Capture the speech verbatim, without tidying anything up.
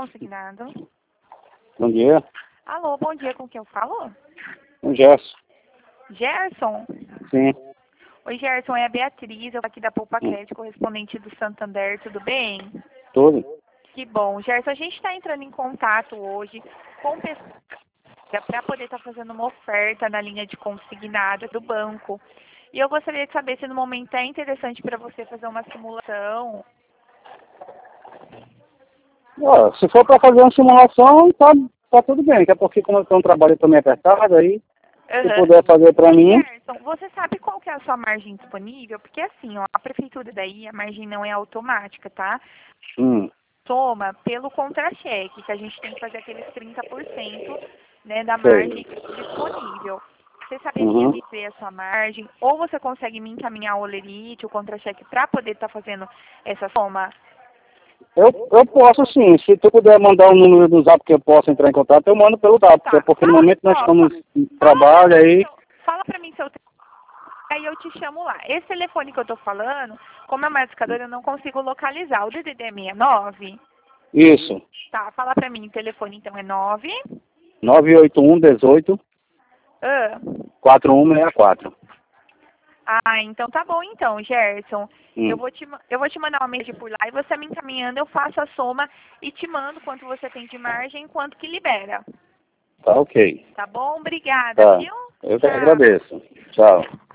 consignado. Bom dia. Alô, bom dia, com quem eu falo? O Gerson. Gerson? Sim. Oi, Gerson, é a Beatriz, eu tô aqui da Poupa Crédito, correspondente do Santander, tudo bem? Tudo. Que bom. Gerson, a gente está entrando em contato hoje com pessoas para poder estar fazendo uma oferta na linha de consignado do banco. E eu gostaria de saber se no momento é interessante para você fazer uma simulação. Ó, se for para fazer uma simulação, tá, tá tudo bem, que é porque como eu tenho um trabalho também apertado, aí se Uhum. puder fazer para mim. Gerson, você sabe qual que é a sua margem disponível? Porque assim, ó, a prefeitura daí, a margem não é automática, tá? Hum, Toma pelo contra-cheque, que a gente tem que fazer aqueles trinta por cento, né, da sei. margem disponível. Você saberia Uhum. me ver a sua margem? Ou você consegue me encaminhar o olerite, o contra-cheque, para poder estar fazendo essa soma? Eu, eu posso sim, se tu puder mandar o número do zap que eu possa entrar em contato, eu mando pelo zap, Tá. porque no Fala, momento nós ó, estamos fa- em fala pra trabalho mim aí. seu, fala pra mim seu telefone, aí eu te chamo lá. Esse telefone que eu tô falando, como é uma discadora, eu não consigo localizar. O D D D é sessenta e nove? Isso. Tá, fala pra mim, o telefone então é nove. nove oito um dezoito Ah, quatro um seis quatro. ah, então tá bom então, Gerson. Eu Hum, vou te, ma- eu vou te mandar uma mensagem por lá e você me encaminhando, eu faço a soma e te mando quanto você tem de margem e quanto que libera. tá ok. Tá bom? Obrigada, Tá. viu? Eu que Tchau. agradeço. Tchau.